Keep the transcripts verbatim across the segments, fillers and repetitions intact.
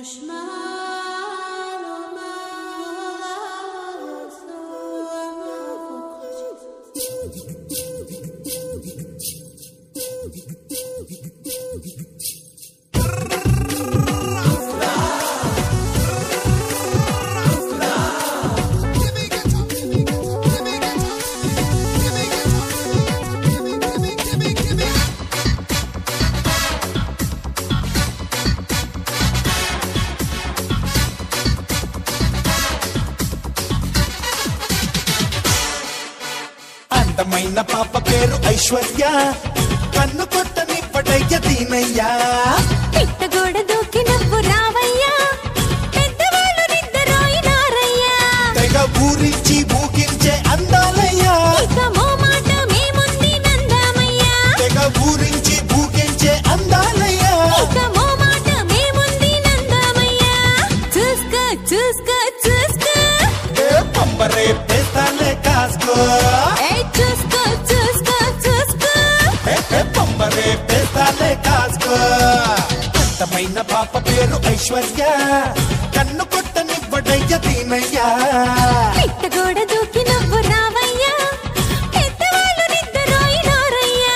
అందమైన పాప పేరు ఐశ్వర్య, కన్ను కొట్టని పడయ్య దీనయ్యా. పిట్టగోడ దూకి నవ్వు రావయ్యా, పెద్దవాళ్ళు నిద్రపోయినారయ్యా. తెగ ఊరించి ఊగించే అందాలయ్యా, ఇక మోమాట మేముంది నందామయ్యా. తెగ ఊరించి ఊగించే అందాలయ్యా, ఇక మోమాట మేముంది నందామయ్యా. చూసుకో చూసుకో చూసుకో ఏ పంబరే పేస్తాలే కాసుకో. ఏయ్ చూసుకో చూసుకో చూసుకో ఏ పంబరే పేస్తాలే కాసుకో. అందమైన పాప పేరు ఐశ్వర్య, కన్ను కొట్టని పడయ్య దీనయ్యా. పిట్టగోడ దూకి నవ్వు రావయ్యా, పెద్దవాళ్ళు నిద్రపోయినారయ్యా.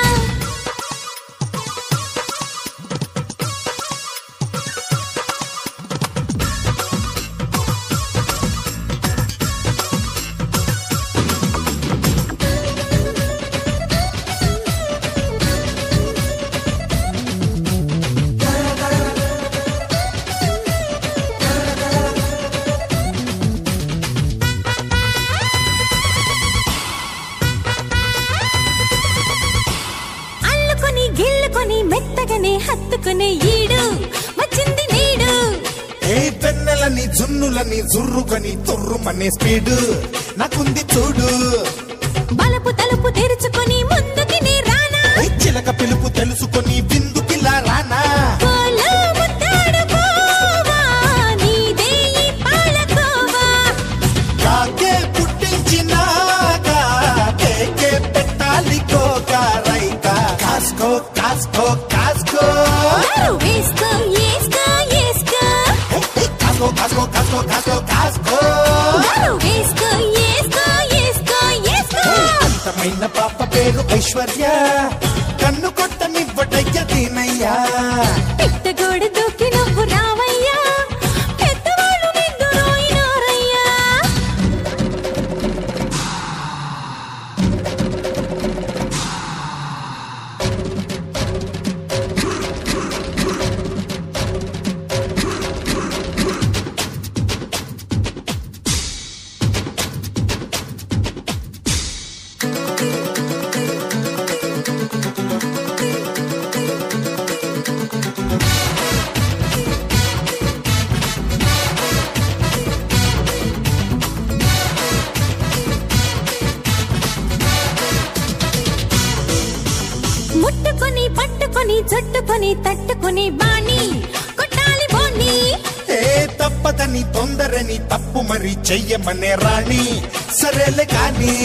అల్లుకొని గిల్లుకొని మెత్తగానే హత్తుకునే ఈడు వచ్చింది నీడు. ఏ వెన్నెలని జున్నులని జుర్రుకొని తుర్రుమనే స్పీడు నాకుంది చూడు. బలపు తలుపు తెరుచుకొని ముందుకి నీ రానా, ఏ చిలక పిలుపు తెలుసుకొని విందుకిలా రానా. కోలో ముద్దాడుకోవా, నీదే ఈ పాలకోవా. కాకే పుట్టించినాక కేకే పెట్టాలి కోక రైక. కాసుకో కాసుకో కాసుకో, దారు వేసుకో ఏసుకో ఏసుకో, ఏ, ఏ, కాసుకో కాసుకో కాసుకో కాసుకో కాసుకో. దారు వేసుకో ఏసుకో ఏసుకో ఏసుకో. అందమైన పాప పేరు ఐశ్వర్య, కన్ను కొట్టనివ్వటయ్య దీనయ్యా. పిట్టగోడ దూకి నవ్వు రావయ్యా, పెద్దవాళ్ళు నిద్రపోయినారయ్యా. ముట్టుకొని పట్టుకొని చుట్టుకొని తట్టుకొని బాణి కొట్టాలి బోని. ఏ తప్పదని తొందరని తప్పు మరి చెయ్యమనే రాణి. సరేలే కాని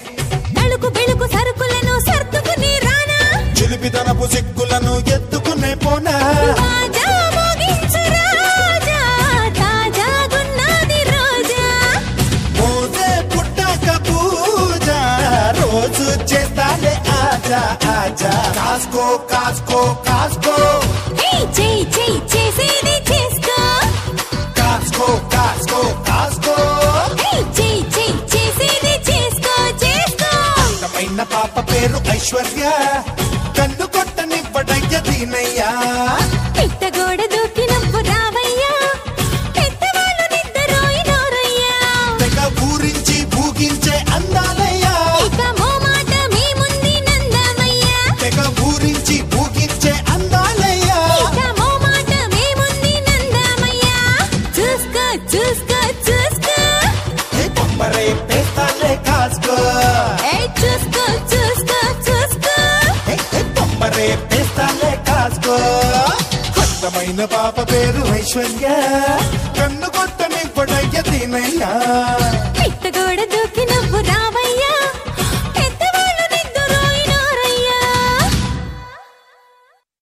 తలుకు బెలుకు సరుకులను సర్దుకుని రానా, చిలిపిదనపు సిక్కులను ఎత్తుకునే పోనా. బాజా మోగించు రాజా, తాజాగున్నది రోజా. మోసే పుట్టాక పూజ రోజు చేస్తాలే ఆజా ఆజా. కాసుకో కాసుకో కాసుకో, హే చెయ్ చెయ్ చేసేది చేసుకో. కాసుకో కాసుకో కాసుకో. హే చెయ్ చెయ్ చేసేది చేసుకో చేసుకో. అందమైన పాప పేరు ఐశ్వర్య, కన్ను కొట్టని పడయ్య దీనయ్యా. పిట్టగోడ దూకి నవ్వు రావయ్యా, పెద్దవాళ్ళు నిద్రపోయినారయ్యా. తెగ ఊరించి ఊగించే అందాలయ్యా, ఇక మోమాట మేముంది నందామయ్యా. తెగ ఊరించి ఊగించే అందాలయ్యా. ఇక మోమాట మేముంది నందామయ్యా. చూసుకో చూసుకో చూసుకో, ఏ పంపరే పేస్తాలే కాసుకో. ఏయ్ చూసుకో చూసుకో చూసుకో. ఏ, ఏ పంపరే పేస్తాలే కాసుకో. అందమైన పాప పేరు ఐశ్వర్య, కన్ను కొట్టని పడయ్య దీనయ్యా.